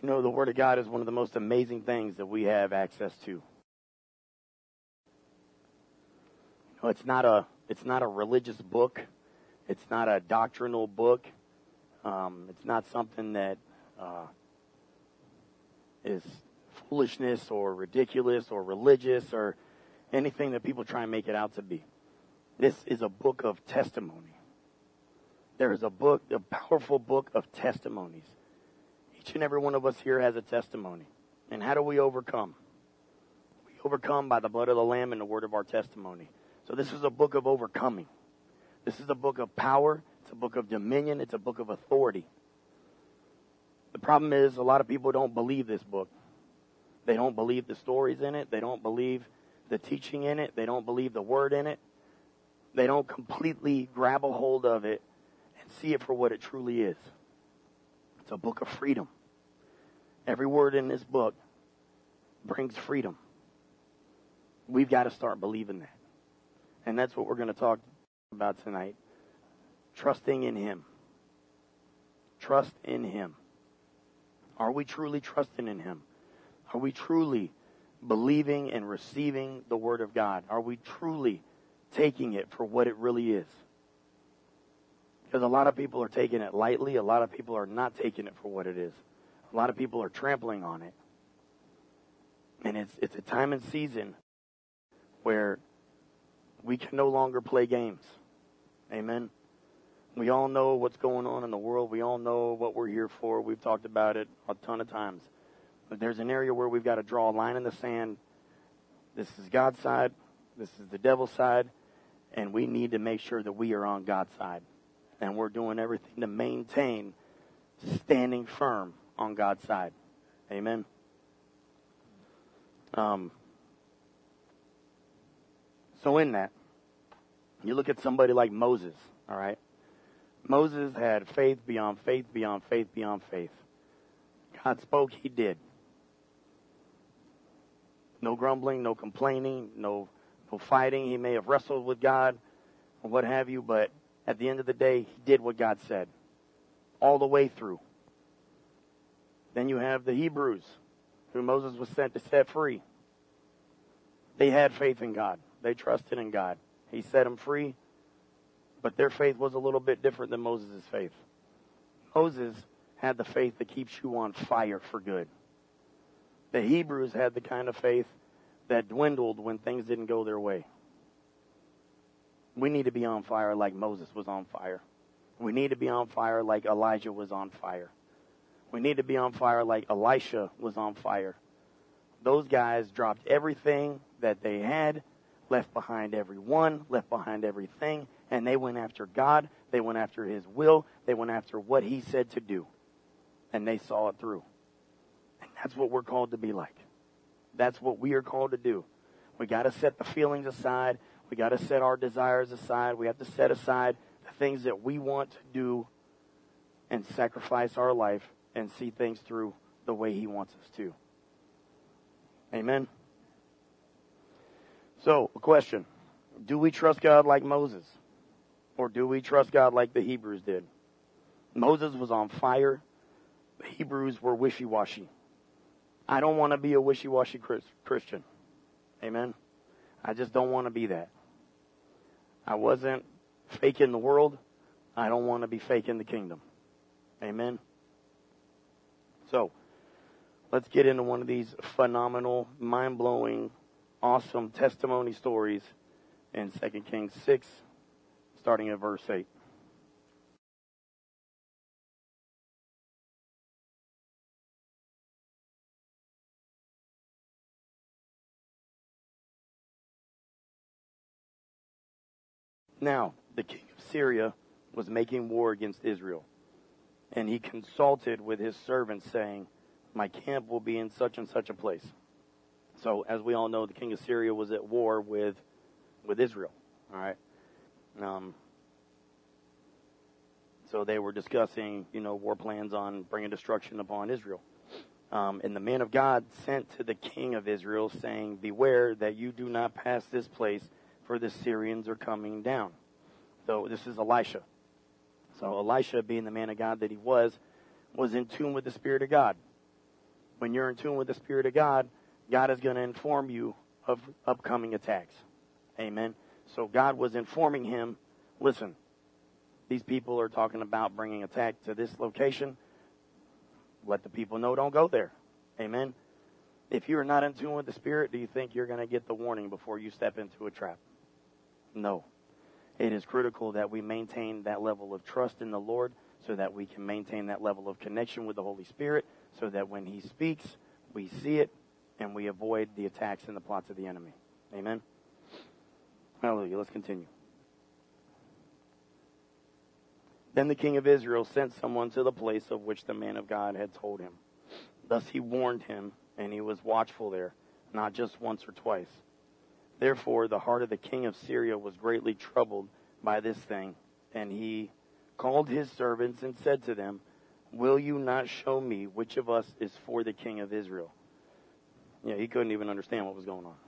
You know, the Word of God is one of the most amazing things that we have access to. You know, it's not a religious book. It's not a doctrinal book. It's not something that is foolishness or ridiculous or religious or anything that people try and make it out to be. This is a book of testimony. There is a powerful book of testimonies. Each and every one of us here has a testimony. And how do we overcome? We overcome by the blood of the Lamb and the word of our testimony. So this is a book of overcoming. This is a book of power. It's a book of dominion. It's a book of authority. The problem is a lot of people don't believe this book. They don't believe the stories in it. They don't believe the teaching in it. They don't believe the word in it. They don't completely grab a hold of it and see it for what it truly is. It's a book of freedom. Every word in this book brings freedom. We've got to start believing that. And that's what we're going to talk about tonight. Trusting in Him. Trust in Him. Are we truly trusting in Him? Are we truly believing and receiving the Word of God? Are we truly taking it for what it really is? Because a lot of people are taking it lightly. A lot of people are not taking it for what it is. A lot of people are trampling on it. And it's a time and season where we can no longer play games. Amen. We all know what's going on in the world. We all know what we're here for. We've talked about it a ton of times. But there's an area where we've got to draw a line in the sand. This is God's side. This is the devil's side. And we need to make sure that we are on God's side. And we're doing everything to maintain standing firm on God's side. Amen. So in that, you look at somebody like Moses, all right? Moses had faith beyond faith, beyond faith, beyond faith. God spoke, he did. No grumbling, no complaining, no fighting. He may have wrestled with God or what have you, but at the end of the day, he did what God said all the way through. Then you have the Hebrews, who Moses was sent to set free. They had faith in God. They trusted in God. He set them free, but their faith was a little bit different than Moses' faith. Moses had the faith that keeps you on fire for good. The Hebrews had the kind of faith that dwindled when things didn't go their way. We need to be on fire like Moses was on fire. We need to be on fire like Elijah was on fire. We need to be on fire like Elisha was on fire. Those guys dropped everything that they had, left behind everyone, left behind everything, and they went after God. They went after His will. They went after what He said to do. And they saw it through. And that's what we're called to be like. That's what we are called to do. We got to set the feelings aside. We got to set our desires aside. We have to set aside the things that we want to do and sacrifice our life and see things through the way He wants us to. Amen. So, a question. Do we trust God like Moses? Or do we trust God like the Hebrews did? Moses was on fire. The Hebrews were wishy-washy. I don't want to be a wishy-washy Christian. Amen. I just don't want to be that. I wasn't faking the world. I don't want to be faking the kingdom. Amen. So, let's get into one of these phenomenal, mind-blowing, awesome testimony stories in 2 Kings 6, starting at verse 8. Now, the king of Syria was making war against Israel, and he consulted with his servants, saying, my camp will be in such and such a place. So, as we all know, the king of Syria was at war with Israel. All right. So they were discussing, war plans on bringing destruction upon Israel. And the man of God sent to the king of Israel, saying, beware that you do not pass this place, for the Syrians are coming down. So this is Elisha. So Elisha, being the man of God that he was in tune with the Spirit of God. When you're in tune with the Spirit of God, God is going to inform you of upcoming attacks. Amen. So God was informing him, listen, these people are talking about bringing attack to this location. Let the people know, don't go there. Amen. If you are not in tune with the Spirit, do you think you're going to get the warning before you step into a trap? No. It is critical that we maintain that level of trust in the Lord so that we can maintain that level of connection with the Holy Spirit so that when he speaks, we see it and we avoid the attacks and the plots of the enemy. Amen. Hallelujah. Let's continue. Then the king of Israel sent someone to the place of which the man of God had told him. Thus he warned him, and he was watchful there, not just once or twice. Therefore the heart of the king of Syria was greatly troubled by this thing, and he called his servants and said to them, will you not show me which of us is for the king of Israel? Yeah, he couldn't even understand what was going on.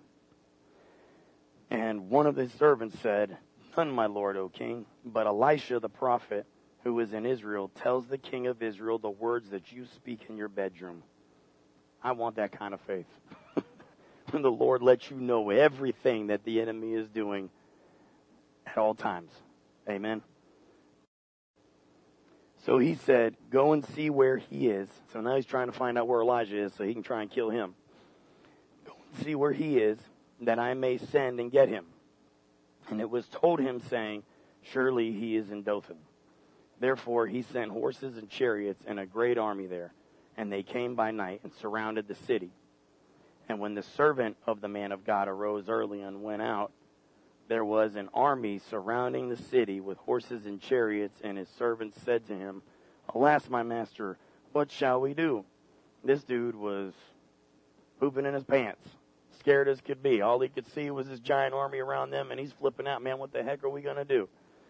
And one of his servants said, none, my lord, O king, but Elisha the prophet, who is in Israel, tells the king of Israel the words that you speak in your bedroom. I want that kind of faith. When the Lord lets you know everything that the enemy is doing at all times. Amen. So he said, go and see where he is. So now he's trying to find out where Elijah is so he can try and kill him. Go and see where he is, that I may send and get him. And it was told him, saying, surely he is in Dothan. Therefore he sent horses and chariots and a great army there. And they came by night and surrounded the city. And when the servant of the man of God arose early and went out, there was an army surrounding the city with horses and chariots, and his servants said to him, alas, my master, what shall we do? This dude was pooping in his pants, scared as could be. All he could see was this giant army around them, and he's flipping out, man, what the heck are we going to do?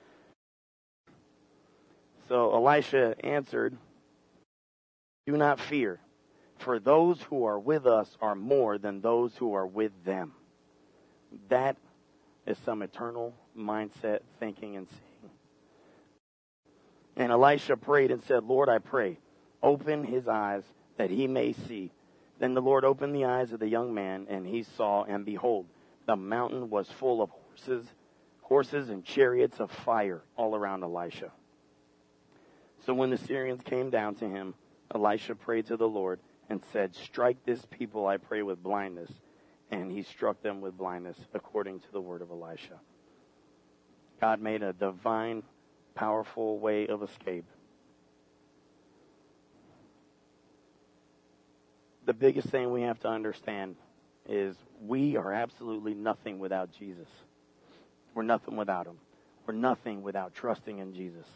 So Elisha answered, do not fear, for those who are with us are more than those who are with them. That is some eternal mindset thinking and seeing. And Elisha prayed and said, Lord, I pray, open his eyes that he may see. Then the Lord opened the eyes of the young man, and he saw, and behold, the mountain was full of horses and chariots of fire all around Elisha. So when the Syrians came down to him, Elisha prayed to the Lord and said, strike this people, I pray, with blindness. And he struck them with blindness according to the word of Elisha. God made a divine, powerful way of escape. The biggest thing we have to understand is we are absolutely nothing without Jesus. We're nothing without him. We're nothing without trusting in Jesus.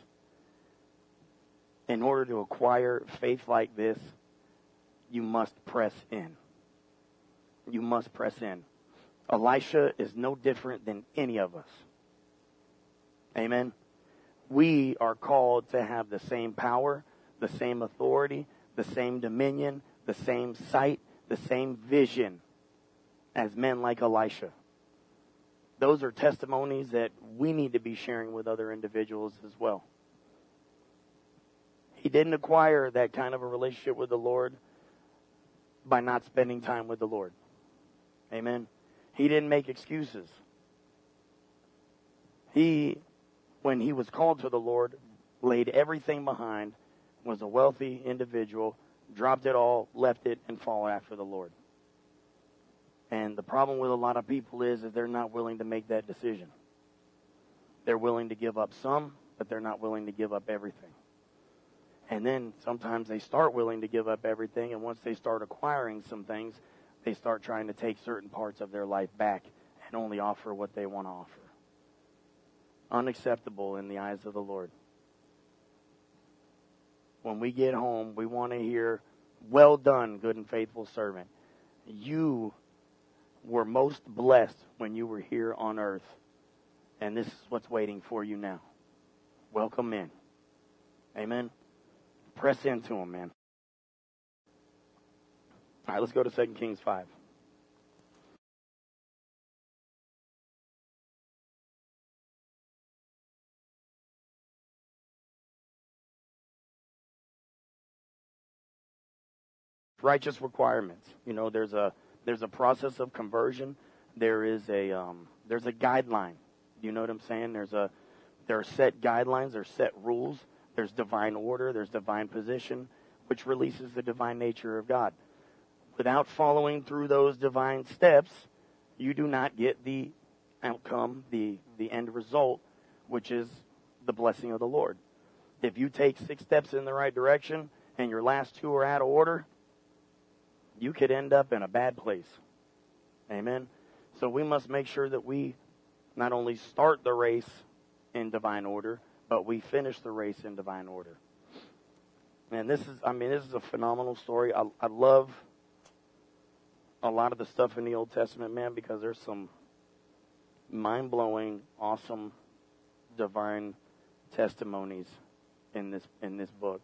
In order to acquire faith like this, you must press in. You must press in. Elisha is no different than any of us. Amen. We are called to have the same power, the same authority, the same dominion, the same sight, the same vision as men like Elisha. Those are testimonies that we need to be sharing with other individuals as well. He didn't acquire that kind of a relationship with the Lord by not spending time with the Lord. Amen. He didn't make excuses. When he was called to the Lord, laid everything behind, was a wealthy individual, dropped it all, left it, and followed after the Lord. And the problem with a lot of people is they're not willing to make that decision. They're willing to give up some, but they're not willing to give up everything. And then sometimes they start willing to give up everything, and once they start acquiring some things, they start trying to take certain parts of their life back and only offer what they want to offer. Unacceptable in the eyes of the Lord. When we get home, we want to hear, well done, good and faithful servant. You were most blessed when you were here on earth, and this is what's waiting for you now. Welcome in. Amen. Press into him, man. All right, let's go to 2 Kings 5. righteous requirements. You know, there's a process of conversion. There is there's a guideline. You know what I'm saying? There are set guidelines, there's set rules, there's divine order, there's divine position, which releases the divine nature of God. Without following through those divine steps, you do not get the outcome, the end result, which is the blessing of the Lord. If you take 6 steps in the right direction and your last 2 are out of order, you could end up in a bad place. Amen? So we must make sure that we not only start the race in divine order, but we finish the race in divine order. And this is a phenomenal story. I love a lot of the stuff in the Old Testament, man, because there's some mind-blowing, awesome, divine testimonies in this book.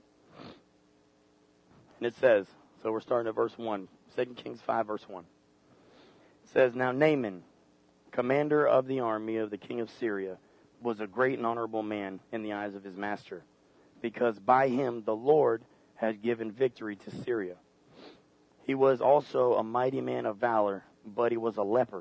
And it says, so we're starting at verse 1, 2 Kings 5, verse 1. It says, Now Naaman, commander of the army of the king of Syria, was a great and honorable man in the eyes of his master, because by him the Lord had given victory to Syria. He was also a mighty man of valor, but he was a leper.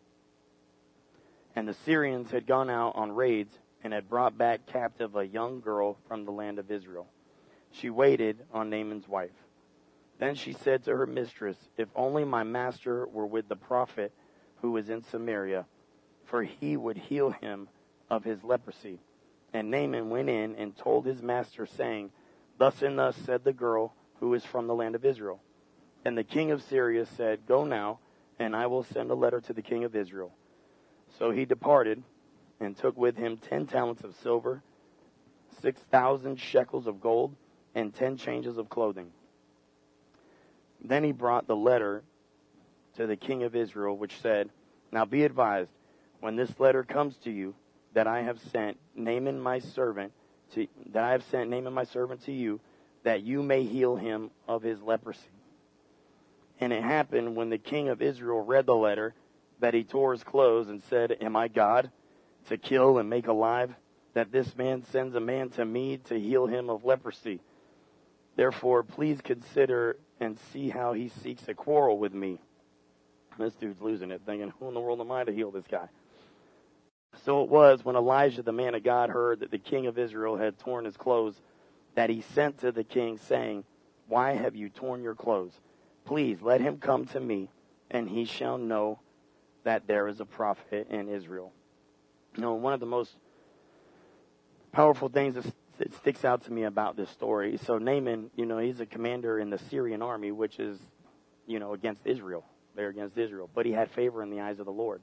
And the Syrians had gone out on raids and had brought back captive a young girl from the land of Israel. She waited on Naaman's wife. Then she said to her mistress, If only my master were with the prophet who is in Samaria, for he would heal him of his leprosy. And Naaman went in and told his master, saying, Thus and thus said the girl who is from the land of Israel. And the king of Syria said, Go now, and I will send a letter to the king of Israel. So he departed and took with him 10 talents of silver, 6,000 shekels of gold, and 10 changes of clothing. Then he brought the letter to the king of Israel, which said, Now be advised, when this letter comes to you, that I have sent Naaman my servant to you, that you may heal him of his leprosy. And it happened when the king of Israel read the letter, that he tore his clothes and said, Am I God, to kill and make alive, that this man sends a man to me to heal him of leprosy? Therefore, please consider and see how he seeks a quarrel with me. This dude's losing it, thinking, who in the world am I to heal this guy? So it was, when Elijah, the man of God, heard that the king of Israel had torn his clothes, that he sent to the king, saying, Why have you torn your clothes? Please let him come to me, and he shall know that there is a prophet in Israel. You know, one of the most powerful things that sticks out to me about this story. So Naaman, you know, he's a commander in the Syrian army, which is, you know, against Israel. They're against Israel. But he had favor in the eyes of the Lord.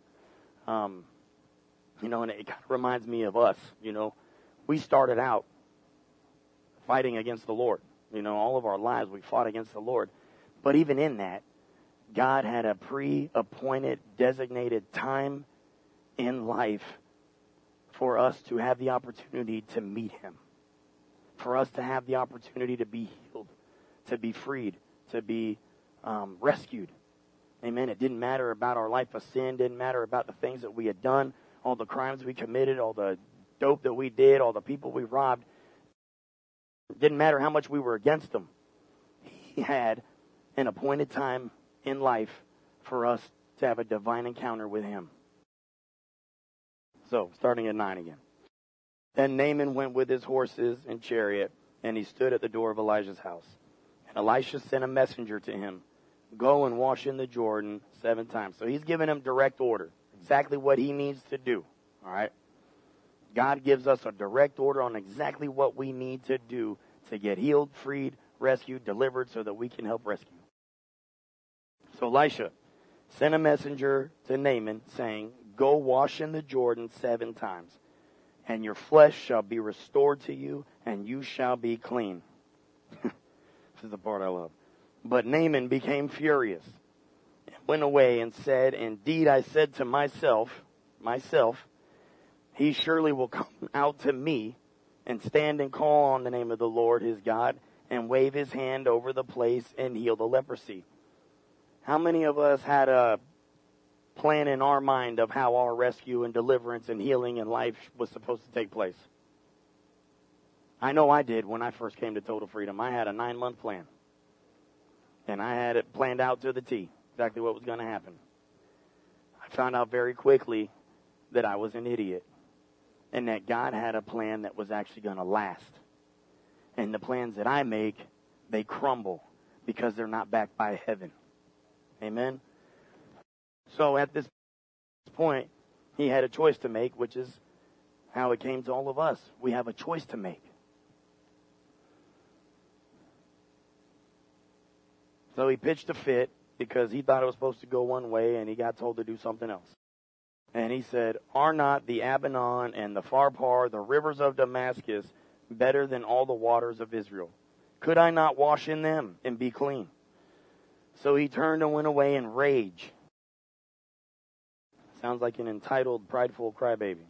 You know, and it kind of reminds me of us. You know, we started out fighting against the Lord. You know, all of our lives we fought against the Lord. But even in that, God had a pre-appointed, designated time in life for us to have the opportunity to meet him. For us to have the opportunity to be healed, to be freed, to be rescued. Amen. It didn't matter about our life of sin, didn't matter about the things that we had done, all the crimes we committed, all the dope that we did, all the people we robbed. It didn't matter how much we were against them. He had an appointed time in life for us to have a divine encounter with him. So, starting at 9 again. Then Naaman went with his horses and chariot, and he stood at the door of Elijah's house. And Elisha sent a messenger to him, Go and wash in the Jordan 7 times. So he's giving him direct order, exactly what he needs to do. All right? God gives us a direct order on exactly what we need to do to get healed, freed, rescued, delivered, so that we can help rescue. So Elisha sent a messenger to Naaman, saying, Go wash in the Jordan 7 times, and your flesh shall be restored to you, and you shall be clean. This is the part I love. But Naaman became furious, and went away and said, Indeed, I said to myself, he surely will come out to me and stand and call on the name of the Lord his God, and wave his hand over the place and heal the leprosy. How many of us had a plan in our mind of how our rescue and deliverance and healing and life was supposed to take place? I know I did when I first came to Total Freedom. I had a 9-month plan. And I had it planned out to the T, exactly what was going to happen. I found out very quickly that I was an idiot and that God had a plan that was actually going to last. And the plans that I make, they crumble because they're not backed by heaven. Amen? So at this point, he had a choice to make, which is how it came to all of us. We have a choice to make. So he pitched a fit because he thought it was supposed to go one way and he got told to do something else. And he said, "Are not the Abanon and the Pharpar, the rivers of Damascus, better than all the waters of Israel? Could I not wash in them and be clean?" So he turned and went away in rage. Sounds like an entitled, prideful crybaby.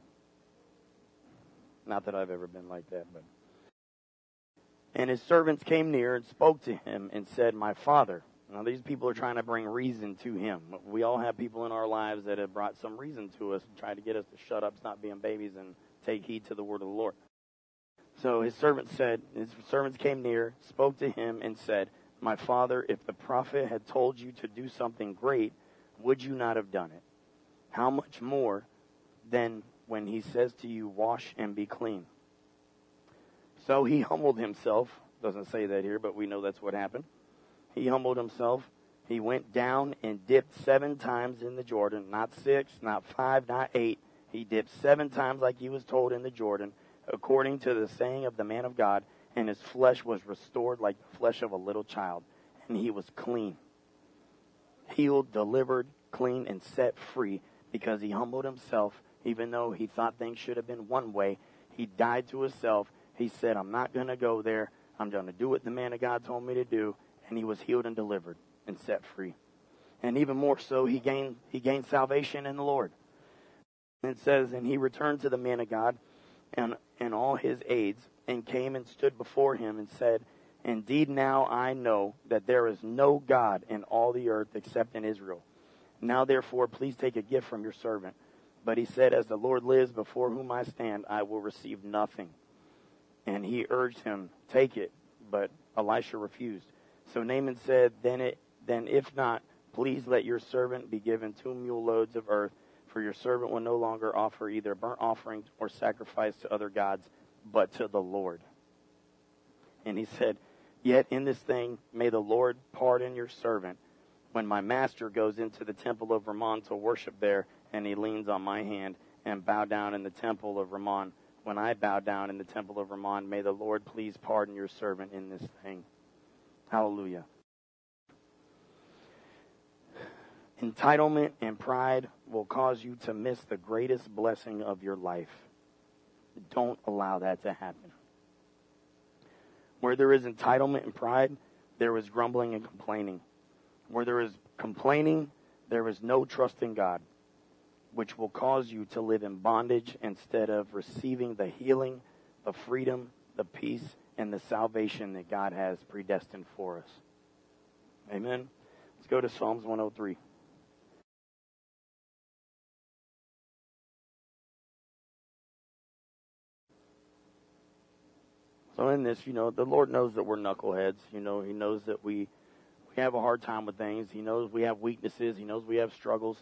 Not that I've ever been like that, but. And his servants came near and spoke to him and said, "My father." Now these people are trying to bring reason to him. We all have people in our lives that have brought some reason to us and tried to get us to shut up, stop being babies, and take heed to the word of the Lord. So his servants came near, spoke to him, and said, "My father, if the prophet had told you to do something great, would you not have done it? How much more than when he says to you, 'Wash and be clean'?" So he humbled himself. Doesn't say that here, but we know that's what happened. He humbled himself. He went down and dipped 7 times in the Jordan. Not 6, not 5, not 8. He dipped 7 times like he was told in the Jordan, according to the saying of the man of God, and his flesh was restored like the flesh of a little child, and he was clean. Healed, delivered, clean, and set free because he humbled himself. Even though he thought things should have been one way, he died to himself. He said, "I'm not going to go there. I'm going to do what the man of God told me to do." And he was healed and delivered and set free. And even more so, he gained salvation in the Lord. And it says, "And he returned to the man of God and all his aides, and came and stood before him and said, 'Indeed now I know that there is no God in all the earth except in Israel. Now therefore please take a gift from your servant.' But he said, 'As the Lord lives before whom I stand, I will receive nothing.' And he urged him, 'Take it.' But Elisha refused. So Naaman said, Then if not, please let your servant be given 2 mule loads of earth, for your servant will no longer offer either burnt offering or sacrifice to other gods, but to the Lord.' And he said, 'Yet in this thing may the Lord pardon your servant, when my master goes into the temple of Rimmon to worship there, and he leans on my hand and bow down in the temple of Rimmon. When I bow down in the temple of Rimmon, may the Lord please pardon your servant in this thing.'" Hallelujah. Entitlement and pride will cause you to miss the greatest blessing of your life. Don't allow that to happen. Where there is entitlement and pride, there is grumbling and complaining. Where there is complaining, there is no trust in God, which will cause you to live in bondage instead of receiving the healing, the freedom, the peace, and the salvation that God has predestined for us. Amen. Let's go to Psalms 103. So in this, the Lord knows that we're knuckleheads. He knows that we have a hard time with things. He knows we have weaknesses. He knows we have struggles.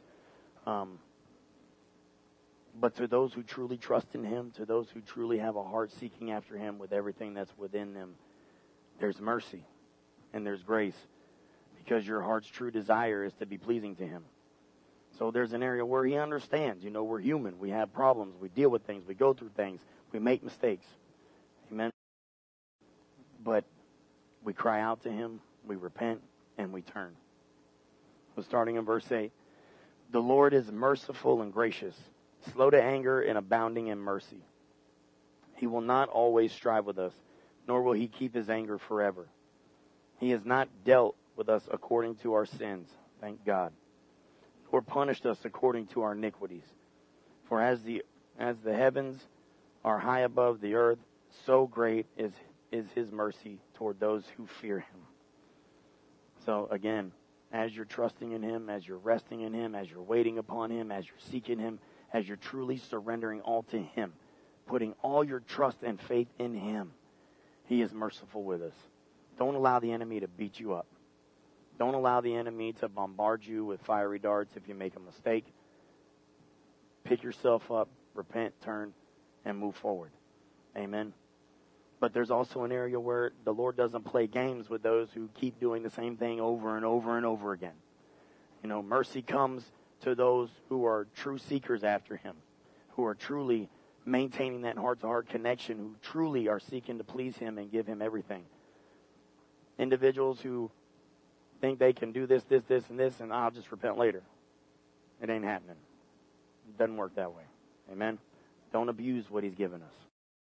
But to those who truly trust in Him, to those who truly have a heart seeking after Him with everything that's within them, there's mercy and there's grace, because your heart's true desire is to be pleasing to Him. So there's an area where He understands. We're human. We have problems. We deal with things. We go through things. We make mistakes. Amen. But we cry out to Him, we repent, and we turn. So starting in verse 8, "The Lord is merciful and gracious, slow to anger and abounding in mercy. He will not always strive with us, nor will He keep His anger forever. He has not dealt with us according to our sins," thank God, "nor punished us according to our iniquities. For as the heavens are high above the earth, so great is His mercy toward those who fear Him." So again, as you're trusting in Him, as you're resting in Him, as you're waiting upon Him, as you're seeking Him, as you're truly surrendering all to Him, putting all your trust and faith in Him, He is merciful with us. Don't allow the enemy to beat you up. Don't allow the enemy to bombard you with fiery darts if you make a mistake. Pick yourself up, repent, turn, and move forward. Amen. But there's also an area where the Lord doesn't play games with those who keep doing the same thing over and over and over again. You know, mercy comes to those who are true seekers after Him, who are truly maintaining that heart-to-heart connection, who truly are seeking to please Him and give Him everything. Individuals who think they can do this, and I'll just repent later. It ain't happening. It doesn't work that way. Amen? Don't abuse what He's given us.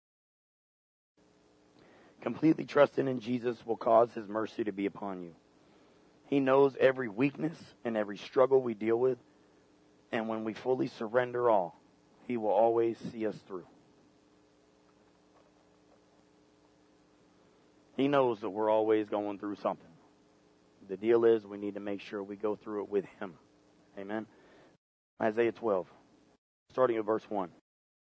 Completely trusting in Jesus will cause His mercy to be upon you. He knows every weakness and every struggle we deal with, and when we fully surrender all, He will always see us through. He knows that we're always going through something. The deal is we need to make sure we go through it with Him. Amen? Isaiah 12, starting at verse 1.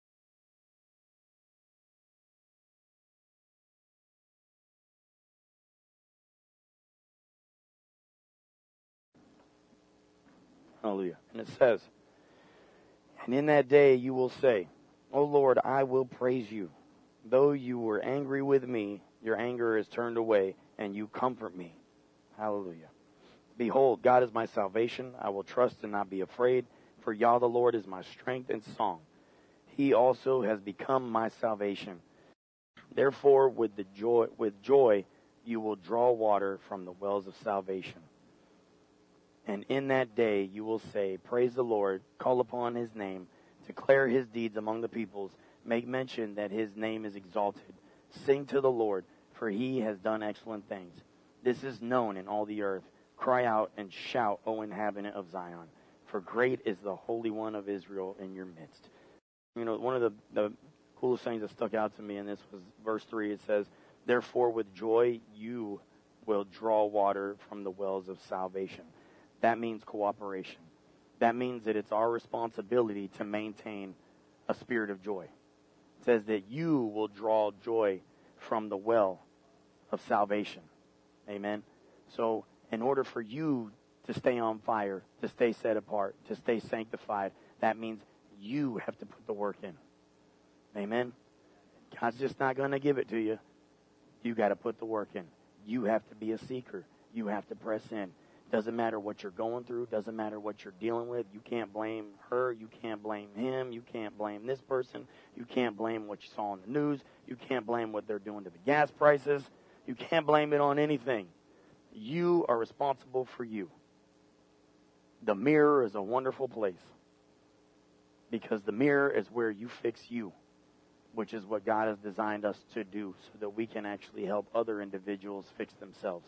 Hallelujah. And it says, "And in that day you will say, O Lord, I will praise you. Though you were angry with me, your anger is turned away, and you comfort me." Hallelujah. "Behold, God is my salvation. I will trust and not be afraid, for Yah the Lord is my strength and song. He also has become my salvation. Therefore, with joy you will draw water from the wells of salvation. And in that day you will say, Praise the Lord, call upon His name, declare His deeds among the peoples, make mention that His name is exalted. Sing to the Lord, for He has done excellent things. This is known in all the earth. Cry out and shout, O inhabitant of Zion, for great is the Holy One of Israel in your midst." You know, one of the coolest things that stuck out to me in this was verse 3. It says, "Therefore with joy you will draw water from the wells of salvation." That means cooperation. That means that it's our responsibility to maintain a spirit of joy. It says that you will draw joy from the well of salvation. Amen. So in order for you to stay on fire, to stay set apart, to stay sanctified, that means you have to put the work in. Amen. God's just not going to give it to you. You got to put the work in. You have to be a seeker. You have to press in. Doesn't matter what you're going through. Doesn't matter what you're dealing with. You can't blame her. You can't blame him. You can't blame this person. You can't blame what you saw on the news. You can't blame what they're doing to the gas prices. You can't blame it on anything. You are responsible for you. The mirror is a wonderful place, because the mirror is where you fix you, which is what God has designed us to do, so that we can actually help other individuals fix themselves.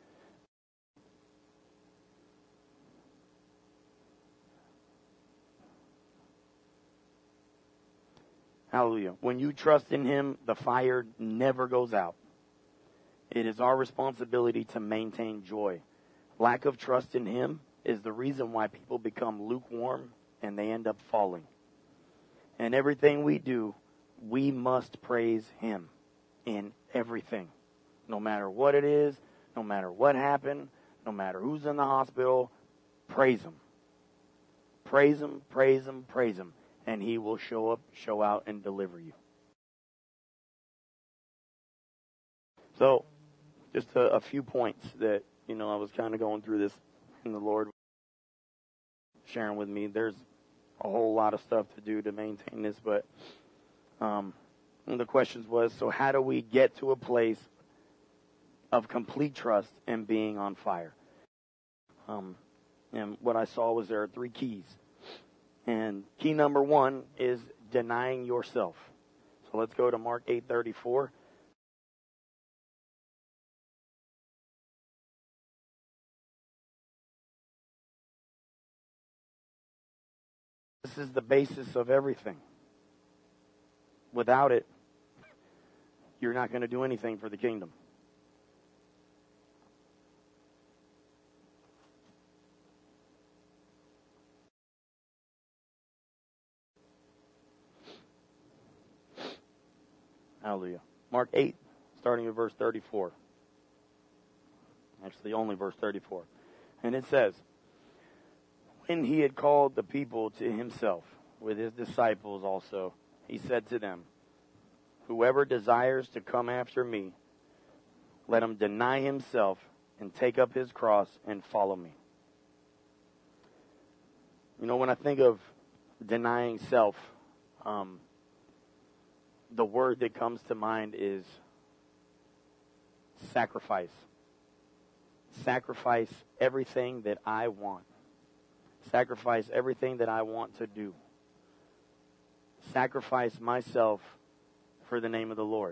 Hallelujah. When you trust in Him, the fire never goes out. It is our responsibility to maintain joy. Lack of trust in Him is the reason why people become lukewarm and they end up falling. And everything we do, we must praise Him in everything. No matter what it is, no matter what happened, no matter who's in the hospital, praise Him. Praise Him, praise Him, praise Him. And He will show up, show out, and deliver you. So, just a few points that, I was kind of going through this, and the Lord sharing with me. There's a whole lot of stuff to do to maintain this, but one of the questions was, so how do we get to a place of complete trust and being on fire? And what I saw was there are 3 keys. And key number 1 is denying yourself. So let's go to Mark 8:34. This is the basis of everything. Without it, you're not going to do anything for the kingdom. Hallelujah. Mark 8, starting at verse 34. Actually, only verse 34. And it says, when he had called the people to himself, with his disciples also, he said to them, whoever desires to come after me, let him deny himself and take up his cross and follow me. You know, when I think of denying self, the word that comes to mind is sacrifice. Sacrifice everything that I want. Sacrifice everything that I want to do. Sacrifice myself for the name of the Lord.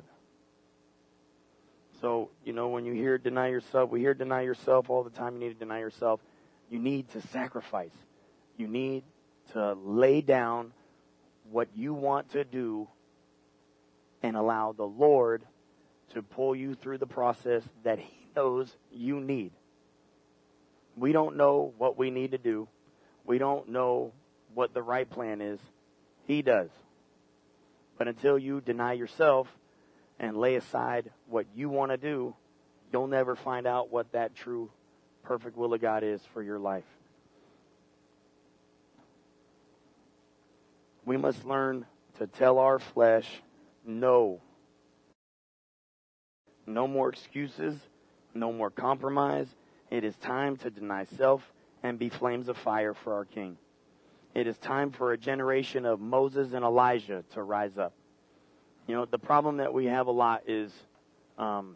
So, you know, when you hear deny yourself, we hear deny yourself all the time. You need to deny yourself. You need to sacrifice. You need to lay down what you want to do and allow the Lord to pull you through the process that He knows you need. We don't know what we need to do. We don't know what the right plan is. He does. But until you deny yourself and lay aside what you want to do, you'll never find out what that true, perfect will of God is for your life. We must learn to tell our flesh, no. No more excuses. No more compromise. It is time to deny self and be flames of fire for our King. It is time for a generation of Moses and Elijah to rise up. You know, the problem that we have a lot is you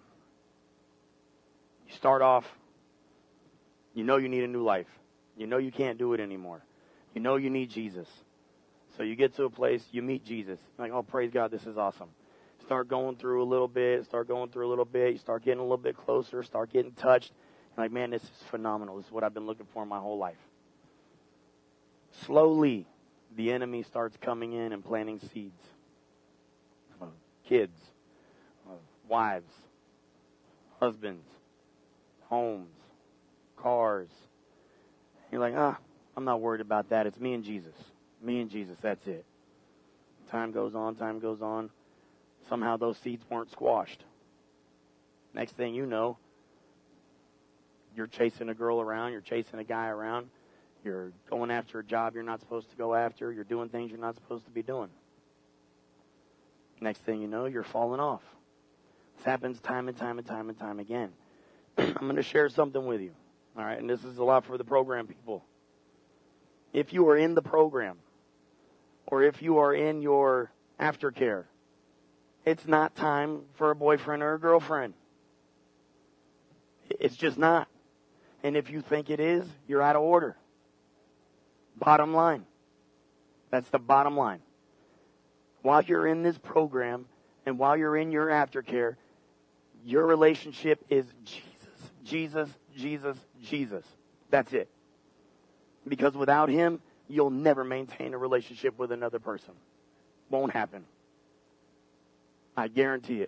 start off, you know you need a new life. You know you can't do it anymore. You know you need Jesus. So you get to a place, you meet Jesus. You're like, oh, praise God, this is awesome. Start going through a little bit, you start getting a little bit closer, start getting touched. You're like, man, this is phenomenal. This is what I've been looking for my whole life. Slowly, the enemy starts coming in and planting seeds. Kids, wives, husbands, homes, cars. You're like, I'm not worried about that. It's me and Jesus. Me and Jesus, that's it. Time goes on. Somehow those seeds weren't squashed. Next thing you know, you're chasing a girl around, you're chasing a guy around, you're going after a job you're not supposed to go after, you're doing things you're not supposed to be doing. Next thing you know, you're falling off. This happens time and time again. I'm going to share something with you. All right, and this is a lot for the program people. If you are in the program, or if you are in your aftercare, it's not time for a boyfriend or a girlfriend. It's just not. And if you think it is, you're out of order. Bottom line. That's the bottom line. While you're in this program and while you're in your aftercare, your relationship is Jesus. That's it. Because without Him, you'll never maintain a relationship with another person. Won't happen. I guarantee it.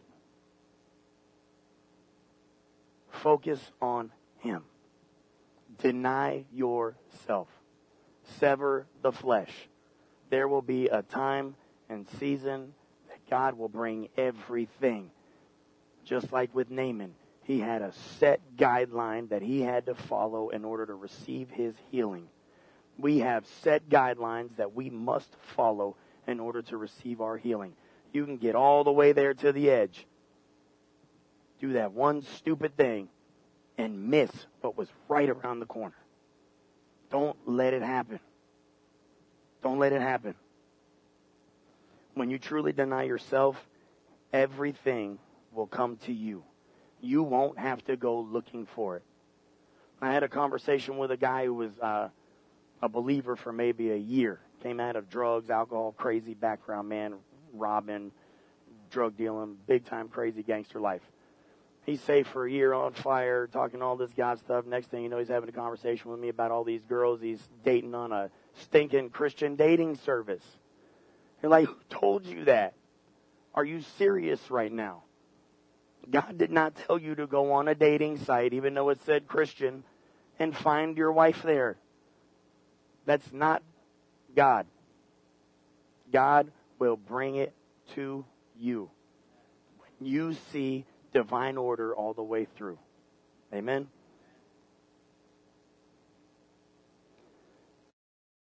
Focus on Him. Deny yourself. Sever the flesh. There will be a time and season that God will bring everything. Just like with Naaman, he had a set guideline that he had to follow in order to receive his healing. We have set guidelines that we must follow in order to receive our healing. You can get all the way there to the edge, do that one stupid thing, and miss what was right around the corner. Don't let it happen. Don't let it happen. When you truly deny yourself, everything will come to you. You won't have to go looking for it. I had a conversation with a guy who was a believer for maybe a year. Came out of drugs, alcohol, crazy background, man, robbing, drug dealing, big time crazy gangster life. He's saved for a year, on fire, talking all this God stuff. Next thing you know, he's having a conversation with me about all these girls he's dating on a stinking Christian dating service. You're like, who told you that? Are you serious right now? God did not tell you to go on a dating site, even though it said Christian, and find your wife there. That's not God. God will bring it to you when you see divine order all the way through. Amen?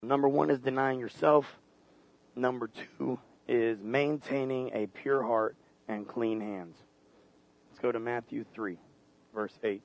Number one is denying yourself. Number two is maintaining a pure heart and clean hands. Let's go to Matthew 3, verse 8.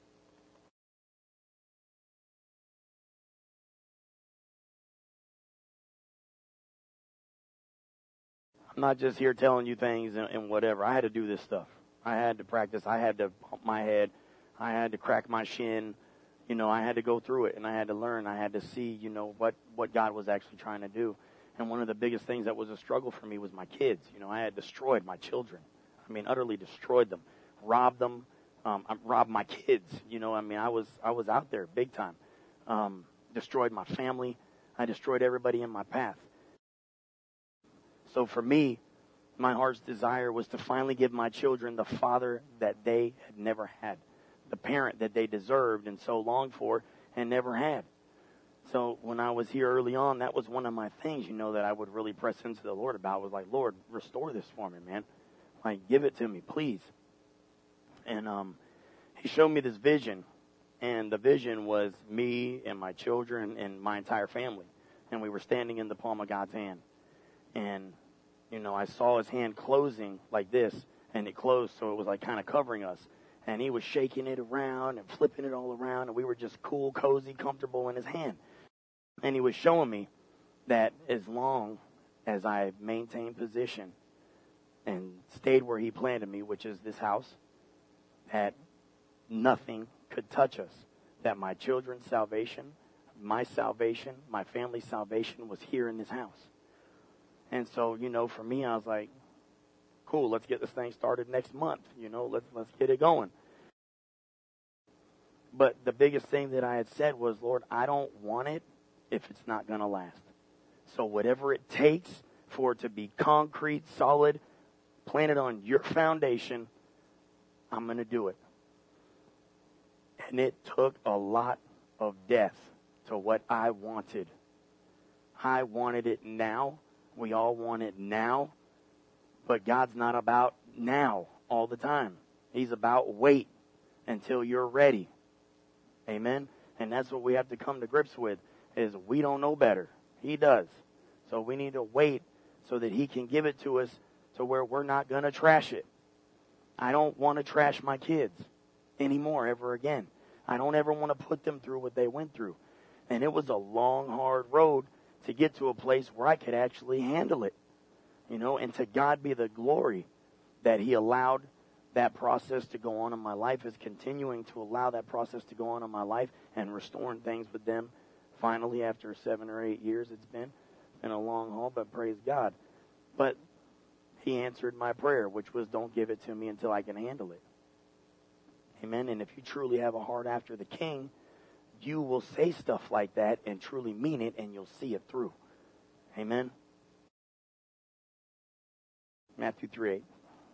I'm not just here telling you things and whatever. I had to do this stuff. I had to practice. I had to bump my head. I had to crack my shin. You know, I had to go through it, and I had to learn. I had to see, you know, what God was actually trying to do. And one of the biggest things that was a struggle for me was my kids. You know, I had destroyed my children. I mean, utterly destroyed them, robbed them, robbed my kids. You know, I mean, I was out there big time. Destroyed my family. I destroyed everybody in my path. So for me, my heart's desire was to finally give my children the father that they had never had, the parent that they deserved and so longed for and never had. So when I was here early on, that was one of my things, you know, that I would really press into the Lord about, was like, Lord, restore this for me, man. Like, give it to me, please. And he showed me this vision, and the vision was me and my children and my entire family, and we were standing in the palm of God's hand. And, you know, I saw his hand closing like this, and it closed, so it was like kind of covering us. And he was shaking it around and flipping it all around, and we were just cool, cozy, comfortable in his hand. And he was showing me that as long as I maintained position and stayed where he planted me, which is this house, that nothing could touch us. That my children's salvation, my salvation, my family's salvation was here in this house. And so, you know, for me, I was like, cool, let's get this thing started next month. You know, let's get it going. But the biggest thing that I had said was, Lord, I don't want it if it's not going to last. So whatever it takes for it to be concrete, solid, planted on your foundation, I'm going to do it. And it took a lot of death to what I wanted. I wanted it now. We all want it now. But God's not about now all the time. He's about wait until you're ready. Amen? And that's what we have to come to grips with, is we don't know better. He does. So we need to wait so that he can give it to us to where we're not going to trash it. I don't want to trash my kids anymore ever again. I don't ever want to put them through what they went through. And it was a long, hard road to get to a place where I could actually handle it. You know, and to God be the glory that he allowed that process to go on in my life, is continuing to allow that process to go on in my life and restoring things with them. Finally, after 7 or 8 years, it's been a long haul, but praise God. But he answered my prayer, which was, don't give it to me until I can handle it. Amen. And if you truly have a heart after the King, you will say stuff like that and truly mean it, and you'll see it through. Amen. Matthew 3:8.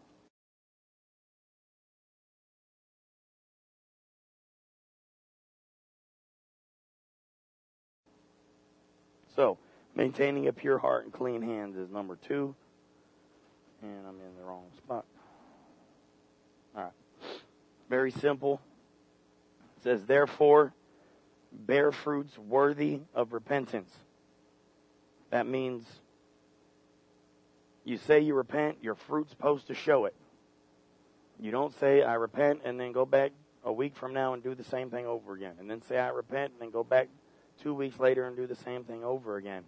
So, maintaining a pure heart and clean hands is number 2. And I'm in the wrong spot. All right. Very simple. It says, therefore, bear fruits worthy of repentance. That means you say you repent, your fruit's supposed to show it. You don't say, I repent, and then go back a week from now and do the same thing over again. And then say, I repent, and then go back 2 weeks later and do the same thing over again.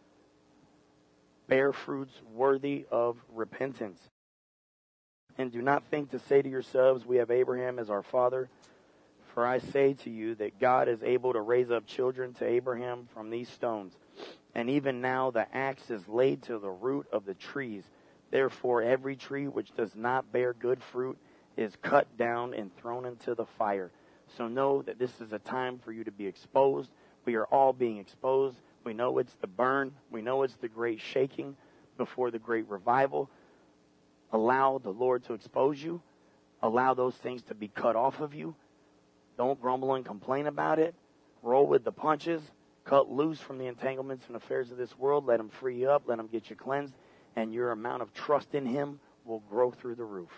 Bear fruits worthy of repentance. And do not think to say to yourselves, we have Abraham as our father. For I say to you that God is able to raise up children to Abraham from these stones. And even now the axe is laid to the root of the trees. Therefore every tree which does not bear good fruit is cut down and thrown into the fire. So know that this is a time for you to be exposed. We are all being exposed. We know it's the burn. We know it's the great shaking before the great revival. Allow the Lord to expose you. Allow those things to be cut off of you. Don't grumble and complain about it. Roll with the punches. Cut loose from the entanglements and affairs of this world. Let him free you up. Let him get you cleansed. And your amount of trust in him will grow through the roof.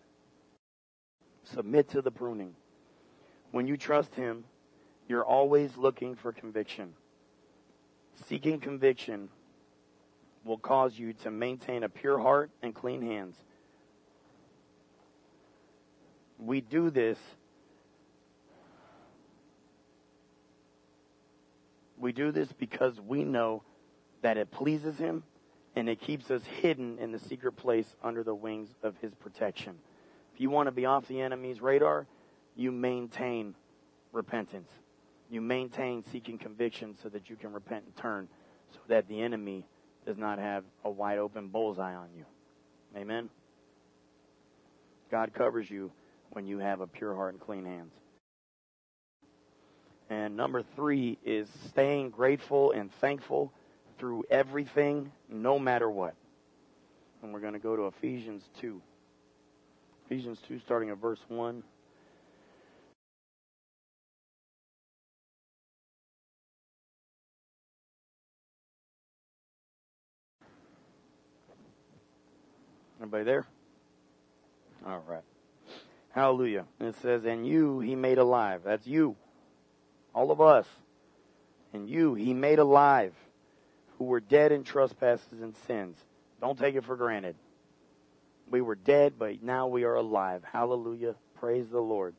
Submit to the pruning. When you trust him, you're always looking for conviction. Seeking conviction will cause you to maintain a pure heart and clean hands. We do this because we know that it pleases Him and it keeps us hidden in the secret place under the wings of His protection. If you want to be off the enemy's radar, you maintain repentance. You maintain seeking conviction so that you can repent and turn, so that the enemy does not have a wide open bullseye on you. Amen? God covers you when you have a pure heart and clean hands. And number 3 is staying grateful and thankful through everything, no matter what. And we're going to go to Ephesians 2. Ephesians 2, starting at verse 1. Everybody there? All right. Hallelujah. And it says, and you He made alive. That's you. All of us. And you He made alive, who were dead in trespasses and sins. Don't take it for granted. We were dead, but now we are alive. Hallelujah. Praise the Lord.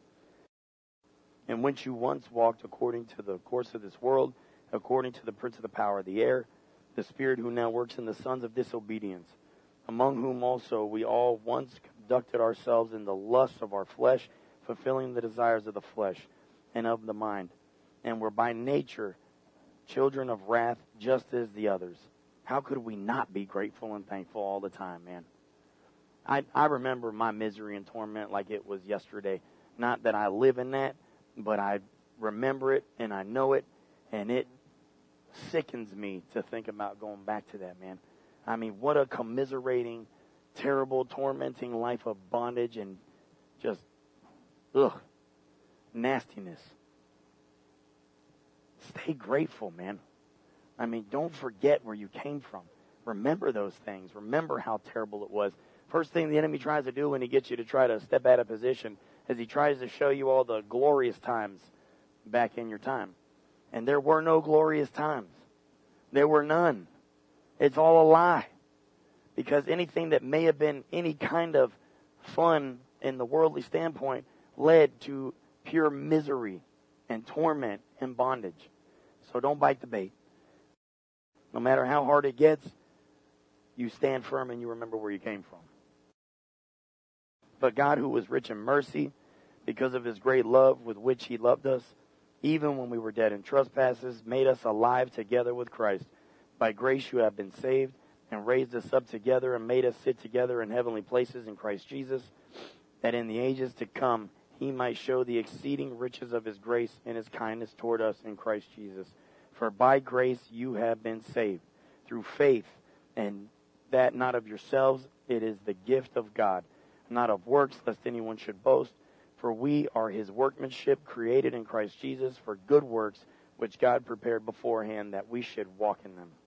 And when you once walked according to the course of this world, according to the prince of the power of the air, the spirit who now works in the sons of disobedience, among whom also we all once conducted ourselves in the lusts of our flesh, fulfilling the desires of the flesh and of the mind, and were by nature children of wrath, just as the others. How could we not be grateful and thankful all the time, man? I remember my misery and torment like it was yesterday. Not that I live in that, but I remember it and I know it, and it sickens me to think about going back to that, man. I mean, what a commiserating, terrible, tormenting life of bondage and just, nastiness. Stay grateful, man. I mean, don't forget where you came from. Remember those things. Remember how terrible it was. First thing the enemy tries to do when he gets you to try to step out of position is he tries to show you all the glorious times back in your time. And there were no glorious times. There were none. It's all a lie. Because anything that may have been any kind of fun in the worldly standpoint led to pure misery and torment and bondage. So don't bite the bait. No matter how hard it gets, you stand firm and you remember where you came from. But God, who was rich in mercy, because of His great love with which He loved us, even when we were dead in trespasses, made us alive together with Christ. By grace you have been saved, and raised us up together and made us sit together in heavenly places in Christ Jesus, that in the ages to come He might show the exceeding riches of His grace and His kindness toward us in Christ Jesus. For by grace you have been saved, through faith, and that not of yourselves, it is the gift of God, not of works, lest anyone should boast. For we are His workmanship, created in Christ Jesus for good works, which God prepared beforehand that we should walk in them.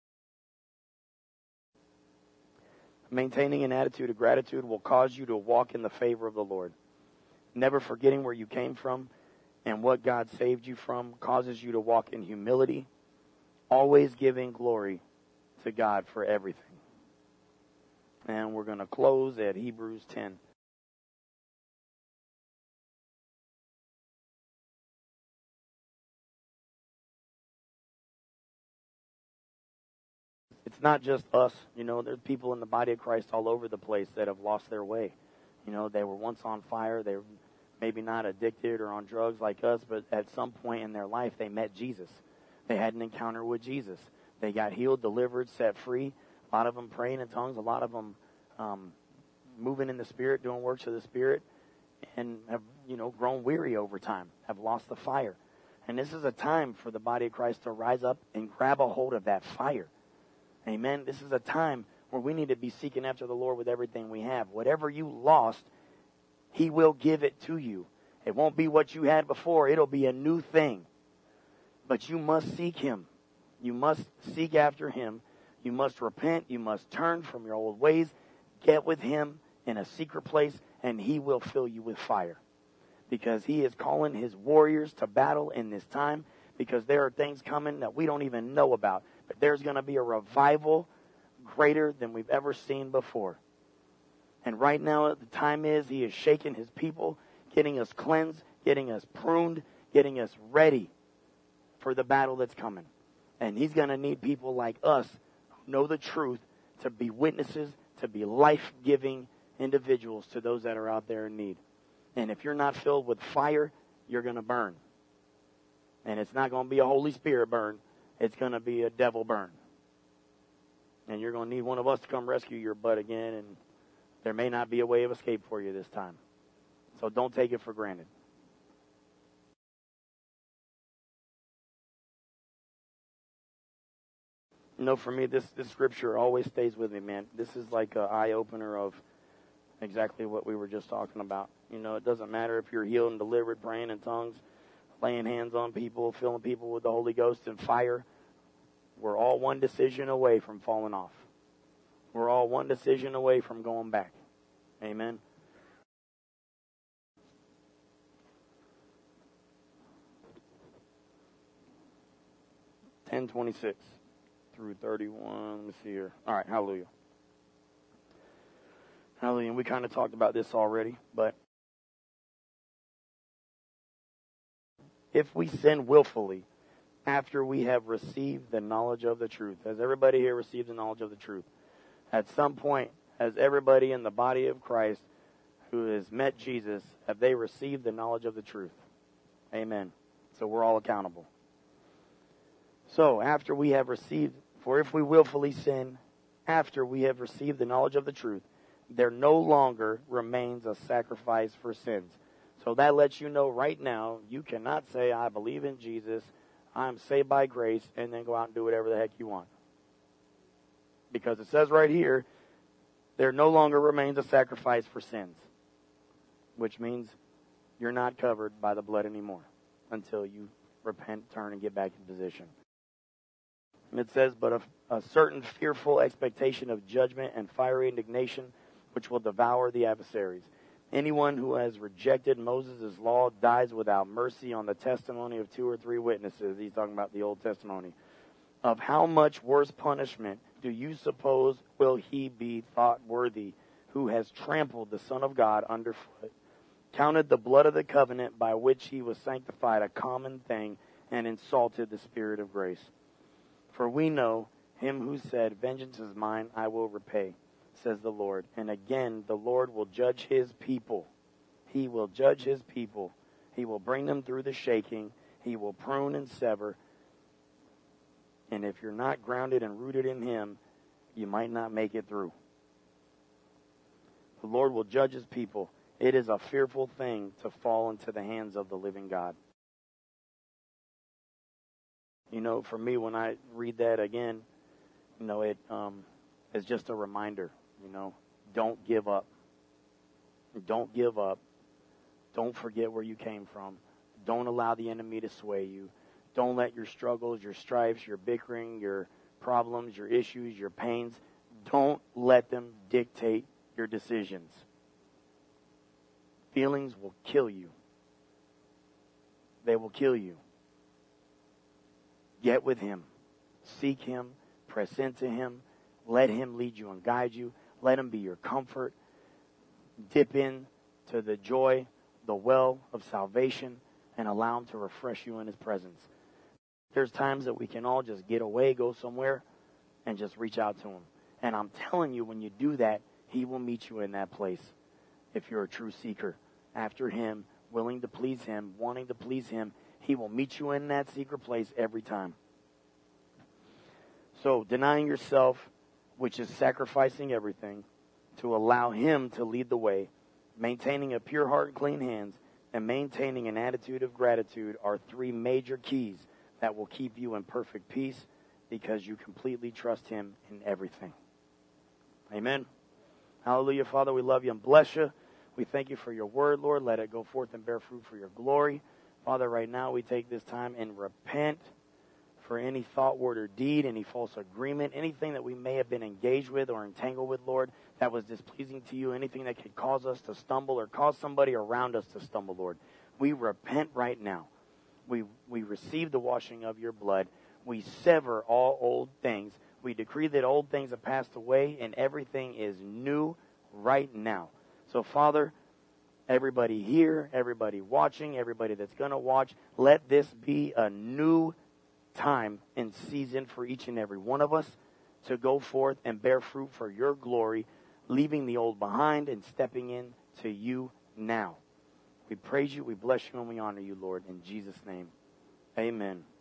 Maintaining an attitude of gratitude will cause you to walk in the favor of the Lord. Never forgetting where you came from and what God saved you from causes you to walk in humility, always giving glory to God for everything. And we're going to close at Hebrews 10. It's not just us. You know, there's people in the body of Christ all over the place that have lost their way. You know, they were once on fire. They were maybe not addicted or on drugs like us, but at some point in their life, they met Jesus. They had an encounter with Jesus. They got healed, delivered, set free. A lot of them praying in tongues. A lot of them moving in the Spirit, doing works of the Spirit, and have, grown weary over time, have lost the fire. And this is a time for the body of Christ to rise up and grab a hold of that fire. Amen. This is a time where we need to be seeking after the Lord with everything we have. Whatever you lost, He will give it to you. It won't be what you had before. It'll be a new thing. But you must seek Him. You must seek after Him. You must repent. You must turn from your old ways. Get with Him in a secret place, and He will fill you with fire. Because He is calling His warriors to battle in this time, because there are things coming that we don't even know about. But there's going to be a revival greater than we've ever seen before. And right now, the time is He is shaking His people, getting us cleansed, getting us pruned, getting us ready for the battle that's coming. And He's going to need people like us who know the truth to be witnesses, to be life-giving individuals to those that are out there in need. And if you're not filled with fire, you're going to burn. And it's not going to be a Holy Spirit burn. It's going to be a devil burn. And you're going to need one of us to come rescue your butt again, and there may not be a way of escape for you this time. So don't take it for granted. You know, for me, this scripture always stays with me, man. This is like an eye-opener of exactly what we were just talking about. You know, it doesn't matter if you're healed and delivered, praying in tongues, laying hands on people, filling people with the Holy Ghost and fire. We're all one decision away from falling off. We're all one decision away from going back. Amen. Ten 26 through 31. Let me see here. All right, hallelujah. Hallelujah. And we kind of talked about this already, but if we sin willfully after we have received the knowledge of the truth, has everybody here received the knowledge of the truth? At some point, has everybody in the body of Christ who has met Jesus, have they received the knowledge of the truth? Amen. So we're all accountable. So after we have received, for if we willfully sin after we have received the knowledge of the truth, there no longer remains a sacrifice for sins. So that lets you know right now, you cannot say, I believe in Jesus, I'm saved by grace, and then go out and do whatever the heck you want. Because it says right here, there no longer remains a sacrifice for sins. Which means you're not covered by the blood anymore until you repent, turn, and get back in position. And it says, but a certain fearful expectation of judgment and fiery indignation, which will devour the adversaries. Anyone who has rejected Moses' law dies without mercy on the testimony of 2 or 3 witnesses. He's talking about the Old Testimony. Of how much worse punishment do you suppose will he be thought worthy, who has trampled the Son of God underfoot, counted the blood of the covenant by which he was sanctified a common thing, and insulted the Spirit of grace? For we know him who said, vengeance is mine, I will repay, says the Lord. And again, the Lord will judge his people. He will judge his people. He will bring them through the shaking. He will prune and sever. And if you're not grounded and rooted in him, you might not make it through. The Lord will judge his people. It is a fearful thing to fall into the hands of the living God. You know, for me, when I read that again, you know, it is just a reminder, you know, don't give up. Don't give up. Don't forget where you came from. Don't allow the enemy to sway you. Don't let your struggles, your stripes, your bickering, your problems, your issues, your pains, don't let them dictate your decisions. Feelings will kill you. They will kill you. Get with him. Seek him. Press into him. Let him lead you and guide you. Let him be your comfort. Dip in to the joy, the well of salvation, and allow him to refresh you in his presence. There's times that we can all just get away, go somewhere, and just reach out to him. And I'm telling you, when you do that, he will meet you in that place. If you're a true seeker after him, willing to please him, wanting to please him, he will meet you in that secret place every time. So, denying yourself, which is sacrificing everything, to allow him to lead the way, maintaining a pure heart and clean hands, and maintaining an attitude of gratitude are 3 major keys that will keep you in perfect peace because you completely trust him in everything. Amen. Hallelujah, Father, we love you and bless you. We thank you for your word, Lord. Let it go forth and bear fruit for your glory. Father, right now we take this time and repent for any thought, word, or deed, any false agreement, anything that we may have been engaged with or entangled with, Lord, that was displeasing to you, anything that could cause us to stumble or cause somebody around us to stumble, Lord. We repent right now. We receive the washing of your blood. We sever all old things. We decree that old things have passed away and everything is new right now. So, Father, everybody here, everybody watching, everybody that's going to watch, let this be a new time and season for each and every one of us to go forth and bear fruit for your glory, leaving the old behind and stepping into you now. We praise you, we bless you, and we honor you, Lord, in Jesus' name. Amen.